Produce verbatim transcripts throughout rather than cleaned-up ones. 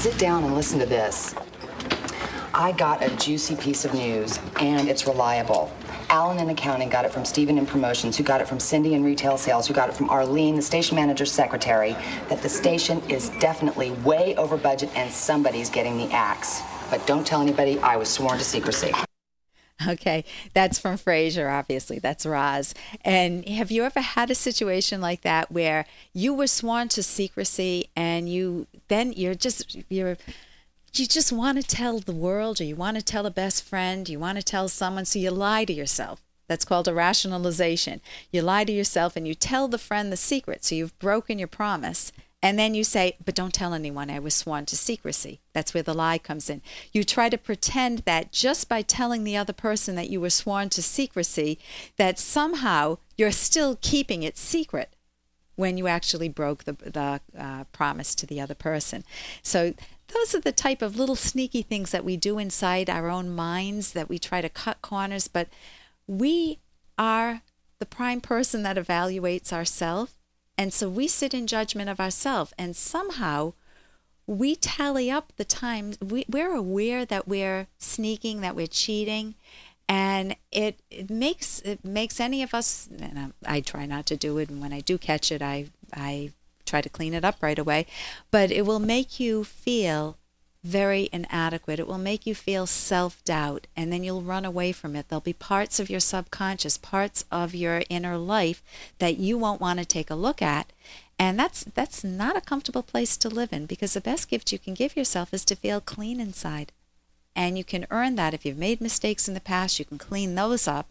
Sit down and listen to this. I got a juicy piece of news, and it's reliable. Alan in accounting got it from Stephen in promotions, who got it from Cindy in retail sales, who got it from Arlene, the station manager's secretary, that the station is definitely way over budget and somebody's getting the axe. But don't tell anybody, I was sworn to secrecy. Okay, that's from Frasier, obviously. That's Roz. And have you ever had a situation like that where you were sworn to secrecy and you then you're just you're you just want to tell the world, or you want to tell a best friend, you want to tell someone, so you lie to yourself. That's called a rationalization. You lie to yourself and you tell the friend the secret, so you've broken your promise. And then you say, but don't tell anyone, I was sworn to secrecy. That's where the lie comes in. You try to pretend that just by telling the other person that you were sworn to secrecy, that somehow you're still keeping it secret when you actually broke the, the uh, promise to the other person. So those are the type of little sneaky things that we do inside our own minds, that we try to cut corners, but we are the prime person that evaluates ourselves. And so we sit in judgment of ourselves, and somehow we tally up the times. We, we're aware that we're sneaking, that we're cheating, and it, it makes it makes any of us, and I, I try not to do it, and when I do catch it, I I try to clean it up right away, but it will make you feel very inadequate. It will make you feel self-doubt, and then you'll run away from it. There'll be parts of your subconscious, parts of your inner life that you won't want to take a look at, and that's that's not a comfortable place to live in, because the best gift you can give yourself is to feel clean inside. And you can earn that. If you've made mistakes in the past, you can clean those up.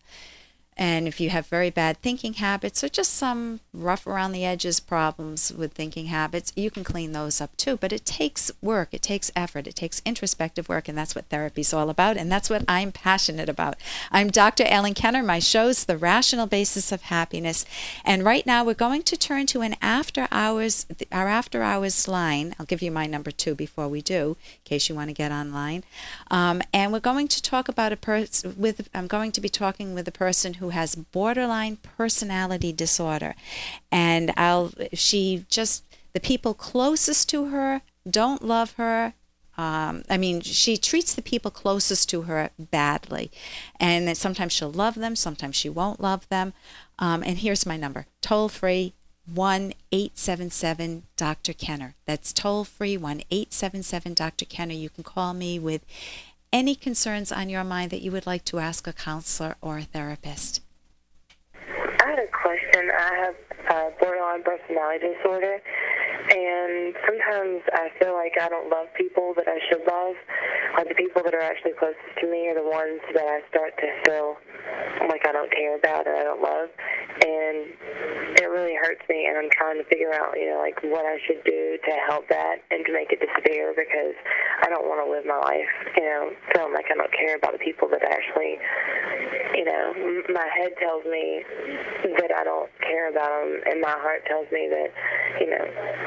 And if you have very bad thinking habits, or just some rough around the edges problems with thinking habits, you can clean those up too. But it takes work, it takes effort, it takes introspective work, and that's what therapy is all about, and that's what I'm passionate about. I'm Doctor Ellen Kenner. My show's The Rational Basis of Happiness, and right now we're going to turn to an after hours, our after hours line. I'll give you my number two before we do, in case you want to get online. Um, and we're going to talk about a person with. I'm going to be talking with a person who who has borderline personality disorder, and I'll she just the people closest to her don't love her. Um, I mean, she treats the people closest to her badly, and then sometimes she'll love them, sometimes she won't love them. Um, and here's my number: toll free one eight seven seven Doctor Kenner. That's toll free one eight seven seven Doctor Kenner. You can call me with any concerns on your mind that you would like to ask a counselor or a therapist. I had a question. I have uh, borderline personality disorder, and sometimes I feel like I don't love people that I should love. Like the people that are actually closest to me are the ones that I start to feel like I don't care about and I don't love, and it really hurts me, and I'm trying to figure out, you know, like what I should do to help that and to make it disappear, because I don't want to live my life, you know, feeling like I don't care about the people that actually, you know, m- my head tells me that I don't care about them, and my heart tells me that, you know,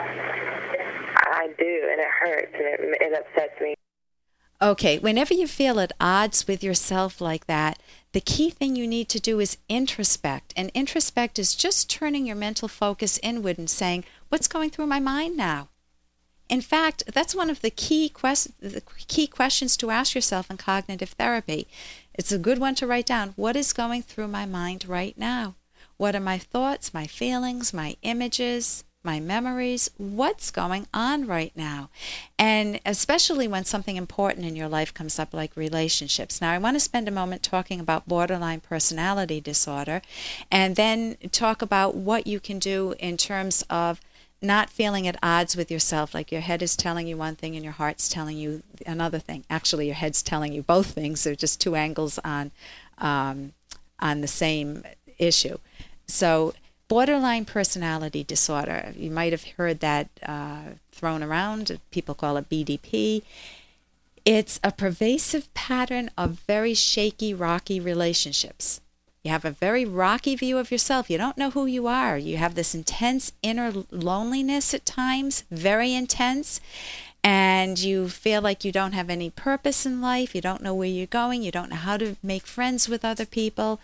I do, and it hurts, and it, it upsets me. Okay, whenever you feel at odds with yourself like that, the key thing you need to do is introspect. And introspect is just turning your mental focus inward and saying, what's going through my mind now? In fact, that's one of the key, quest- the key questions to ask yourself in cognitive therapy. It's a good one to write down. What is going through my mind right now? What are my thoughts, my feelings, my images, my memories? What's going on right now? And especially when something important in your life comes up, like relationships. Now, I want to spend a moment talking about borderline personality disorder, and then talk about what you can do in terms of not feeling at odds with yourself, like your head is telling you one thing and your heart's telling you another thing. Actually, your head's telling you both things. They're just two angles on um, on the same issue. So borderline personality disorder, you might have heard that uh, thrown around. People call it B D P. It's a pervasive pattern of very shaky, rocky relationships. You have a very rocky view of yourself. You don't know who you are. You have this intense inner loneliness at times, very intense, and you feel like you don't have any purpose in life. You don't know where you're going. You don't know how to make friends with other people.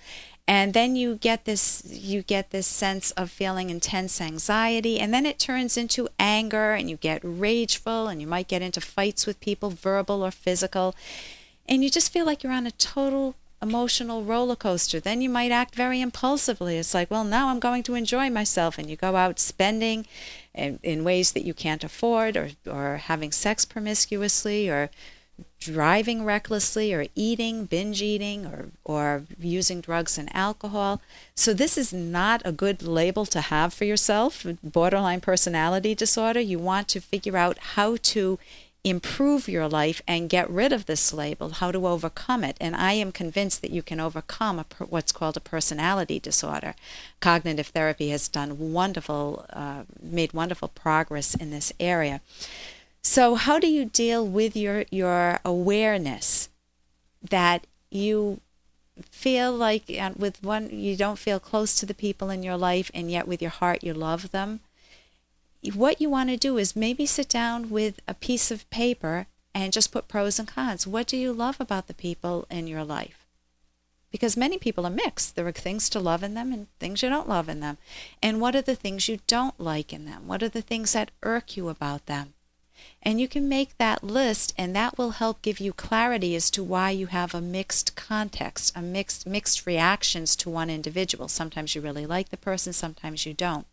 And then you get this you get this sense of feeling intense anxiety, and then it turns into anger, and you get rageful, and you might get into fights with people, verbal or physical, and you just feel like you're on a total emotional roller coaster. Then you might act very impulsively. It's like, well, now I'm going to enjoy myself, and you go out spending in, in ways that you can't afford, or or having sex promiscuously, or driving recklessly, or eating, binge eating, or or using drugs and alcohol. So this is not a good label to have for yourself, borderline personality disorder. You want to figure out how to improve your life and get rid of this label, how to overcome it. And I am convinced that you can overcome a per, what's called a personality disorder. Cognitive therapy has done wonderful, uh, made wonderful progress in this area. So how do you deal with your, your awareness that you feel like uh, with one, you don't feel close to the people in your life, and yet with your heart you love them? What you want to do is maybe sit down with a piece of paper and just put pros and cons. What do you love about the people in your life? Because many people are mixed. There are things to love in them and things you don't love in them. And what are the things you don't like in them? What are the things that irk you about them? And you can make that list, and that will help give you clarity as to why you have a mixed context, a mixed mixed reactions to one individual. Sometimes you really like the person, sometimes you don't.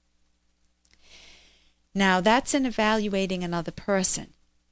Now, that's in evaluating another person.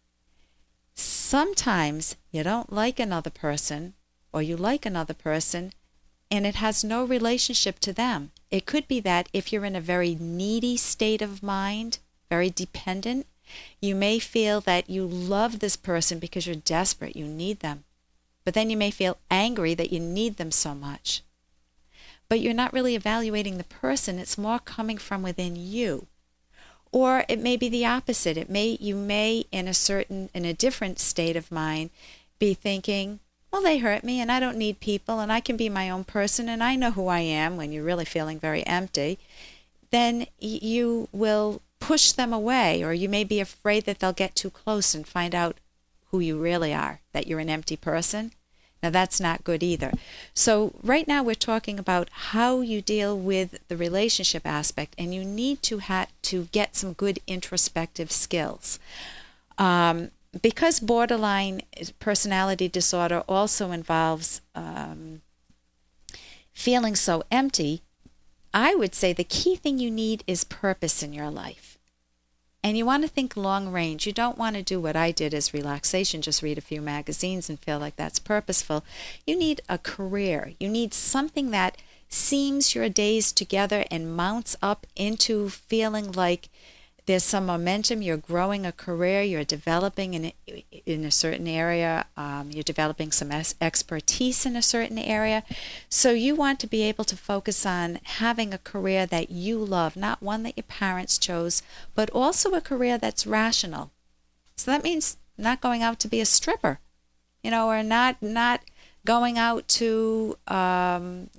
Sometimes you don't like another person, or you like another person, and it has no relationship to them. It could be that if you're in a very needy state of mind, very dependent, you may feel that you love this person because you're desperate, you need them. But then you may feel angry that you need them so much. But you're not really evaluating the person, it's more coming from within you. Or it may be the opposite. It may you may in a certain in a different state of mind be thinking, well, they hurt me and I don't need people and I can be my own person and I know who I am, when you're really feeling very empty. Then you will push them away, or you may be afraid that they'll get too close and find out who you really are, that you're an empty person. Now, that's not good either. So right now we're talking about how you deal with the relationship aspect, and you need to ha- to get some good introspective skills. Um, because borderline personality disorder also involves um, feeling so empty, I would say the key thing you need is purpose in your life. And you want to think long range. You don't want to do what I did as relaxation, just read a few magazines and feel like that's purposeful. You need a career. You need something that seams your days together and mounts up into feeling like there's some momentum. You're growing a career. You're developing in a, in a certain area. Um, you're developing some expertise in a certain area. So you want to be able to focus on having a career that you love, not one that your parents chose, but also a career that's rational. So that means not going out to be a stripper, you know, or not not going out to um,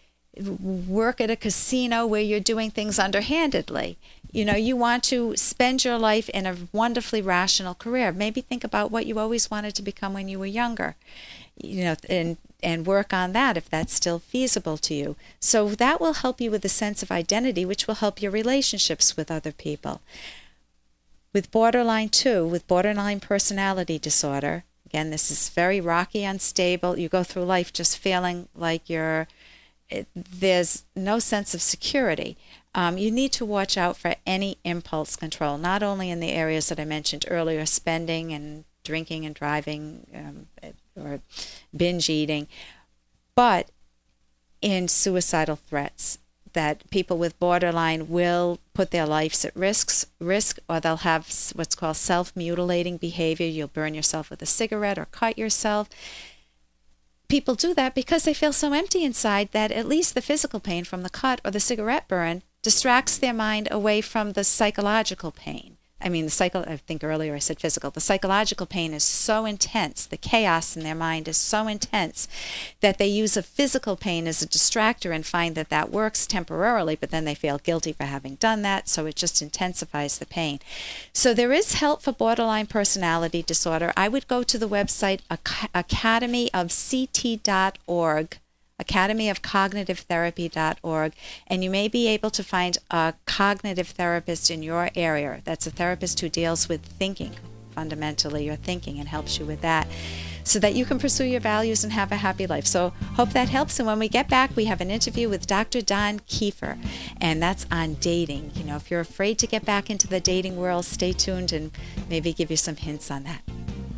work at a casino where you're doing things underhandedly. You know, you want to spend your life in a wonderfully rational career. Maybe think about what you always wanted to become when you were younger, you know, and and work on that if that's still feasible to you. So that will help you with a sense of identity, which will help your relationships with other people. With borderline two, with borderline personality disorder, again, this is very rocky, unstable. You go through life just feeling like you're, it, there's no sense of security. Um, you need to watch out for any impulse control, not only in the areas that I mentioned earlier, spending and drinking and driving, um, or binge eating, but in suicidal threats, that people with borderline will put their lives at risks, risk, or they'll have what's called self-mutilating behavior. You'll burn yourself with a cigarette or cut yourself. People do that because they feel so empty inside that at least the physical pain from the cut or the cigarette burn distracts their mind away from the psychological pain. I mean, the psycho, I think earlier I said physical. The psychological pain is so intense, the chaos in their mind is so intense that they use a physical pain as a distractor and find that that works temporarily, but then they feel guilty for having done that, so it just intensifies the pain. So there is help for borderline personality disorder. I would go to the website academy of c t dot org. academy of cognitive therapy dot org, and you may be able to find a cognitive therapist in your area. That's a therapist who deals with thinking, fundamentally your thinking, and helps you with that, so that you can pursue your values and have a happy life. So hope that helps. And when we get back, we have an interview with Doctor Don Kiefer, and that's on dating. You know, if you're afraid to get back into the dating world, stay tuned and maybe give you some hints on that.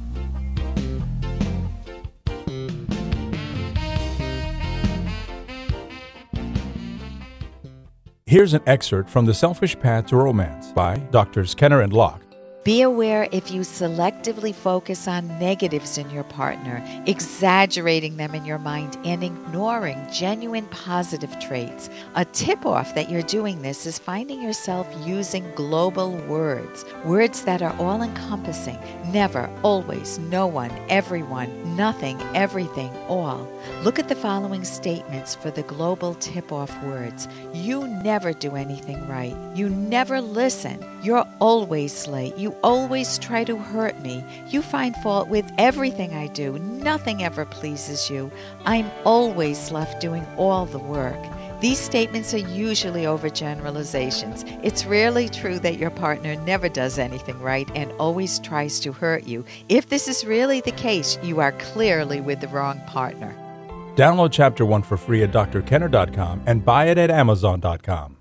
Here's an excerpt from The Selfish Path to Romance by Doctors Kenner and Locke. Be aware if you selectively focus on negatives in your partner, exaggerating them in your mind, and ignoring genuine positive traits. A tip-off that you're doing this is finding yourself using global words, words that are all-encompassing. Never, always, no one, everyone, nothing, everything, all. Look at the following statements for the global tip-off words. You never do anything right. You never listen. You're always late. You always try to hurt me. You find fault with everything I do. Nothing ever pleases you. I'm always left doing all the work. These statements are usually overgeneralizations. It's rarely true that your partner never does anything right and always tries to hurt you. If this is really the case, you are clearly with the wrong partner. Download Chapter one for free at D R kenner dot com and buy it at amazon dot com.